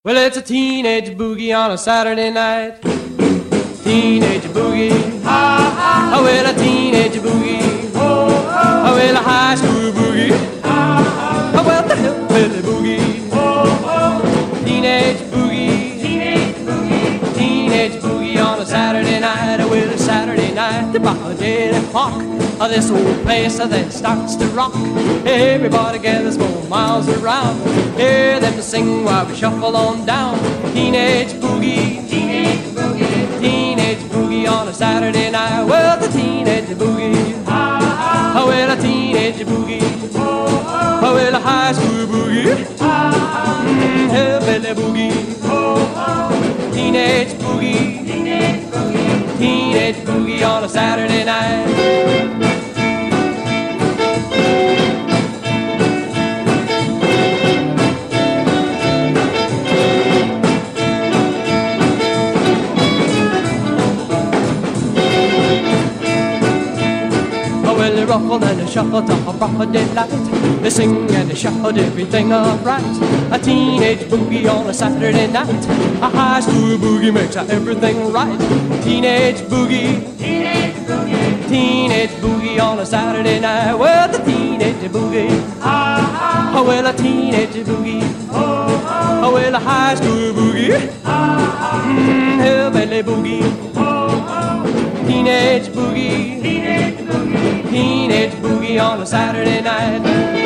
Well, it's a teenage boogie on a Saturday night. Teenage boogie, oh, well, a teenage boogie, oh, well, a high school boogie, oh, well, the hillbilly boogie, teenage boogie, teenage boogie on a Saturday night. Oh, well, a Saturday night, about 8 o'clock. This old place then starts to rock. Everybody gathers 4 miles around. Hear them sing while we shuffle on down. Teenage boogie, teenage boogie, teenage boogie on a Saturday night. Well, the teenage boogie, oh, well, a teenage boogie, oh, well, a high school boogie, hillbilly boogie, teenage boogie, teenage boogie on a Saturday night. Well, they ruffle and they shuffle to a broad daylight. They sing and they shout everything upright. A teenage boogie on a Saturday night. A high school boogie makes everything right. Teenage boogie, teenage boogie, teenage boogie on a Saturday night. Well, the teenage boogie, oh, well, a teenage boogie, oh, well, a high school boogie, hillbilly boogie, teenage boogie, teenage boogie on a Saturday night.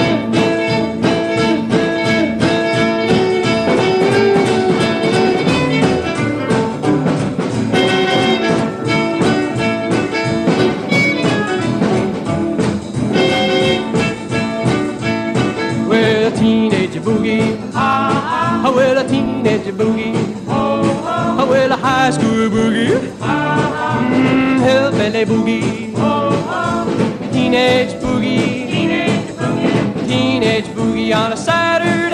Well, a teenage boogie, oh, well, a teenage boogie, oh, well, a high school boogie, hillbilly boogie, teenage boogie, teenage boogie on a Saturday.